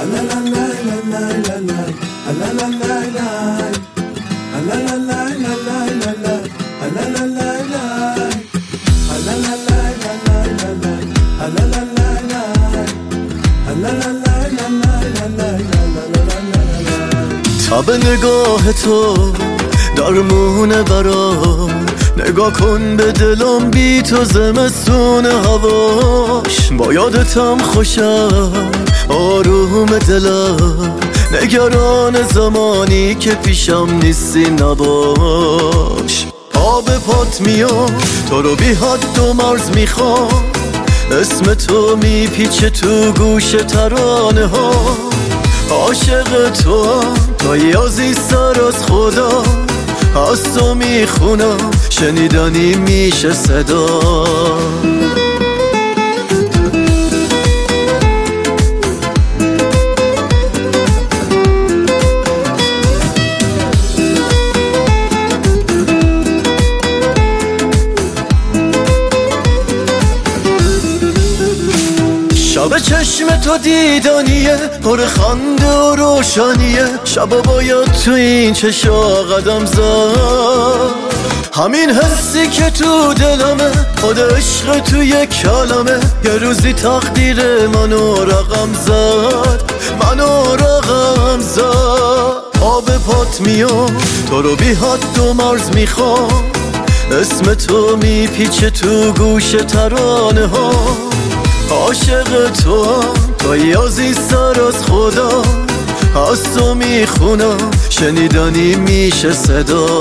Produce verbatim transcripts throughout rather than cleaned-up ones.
تب نگاه تو درمونه برام، نگاه کن به دلم بی تو زمستون هواش. با یادتم خوشم آروم دلم، نگران زمانی که پیشم نیستی نباش. آب پات میام تو رو بی حد و مرز میخوام، اسم تو میپیچه تو گوش ترانه ها. عاشق تو هم تا یازی سر از خدا، از تو میخونم شنیدنی میشه صدا. شب چشم تو دیدنیه، پر خنده و روشنیه. شب باید تو این چشا قدم زد، همین حسی که تو دلمه، خود عشق تو یک کلمه. یه روزی تقدیر منو رقم زد، منو رقم زد. آب پات میام تو رو بی حد و مرز میخوام، اسم تو میپیچه تو گوش ترانه ها. عاشق تو هم تا یازی سر از خدا، از تو میخونم شنیدنی میشه صدا.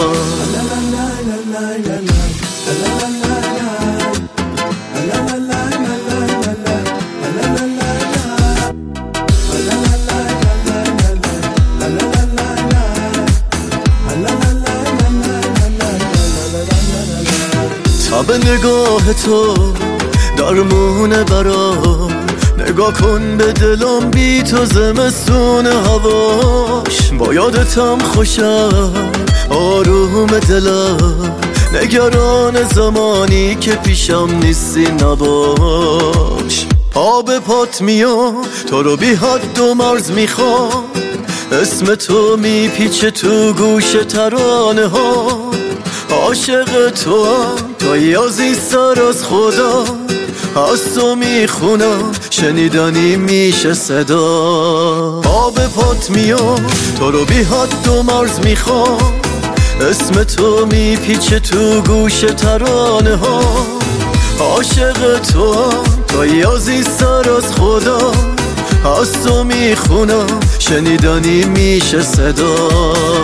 تب نگاه تو درمونه برام، نگاه کن به دلم بی تو زمستون هواش. با یادتم خوشم آروم دلم، نگران زمانی که پیشم نیستی نباش. آب پات میام تو رو بی حد و مرز میخوام، اسم تو میپیچه تو گوش ترانه ها. عاشق تو هم تا یازی سر از خدا، از تو میخونم شنیدنی میشه صدا. آب پات میام تو رو بی حد و مرز میخوام، اسم تو میپیچه تو گوش ترانه ها. عاشق تو هم تا یازی سر از خدا، از تو میخونم شنیدنی میشه صدا.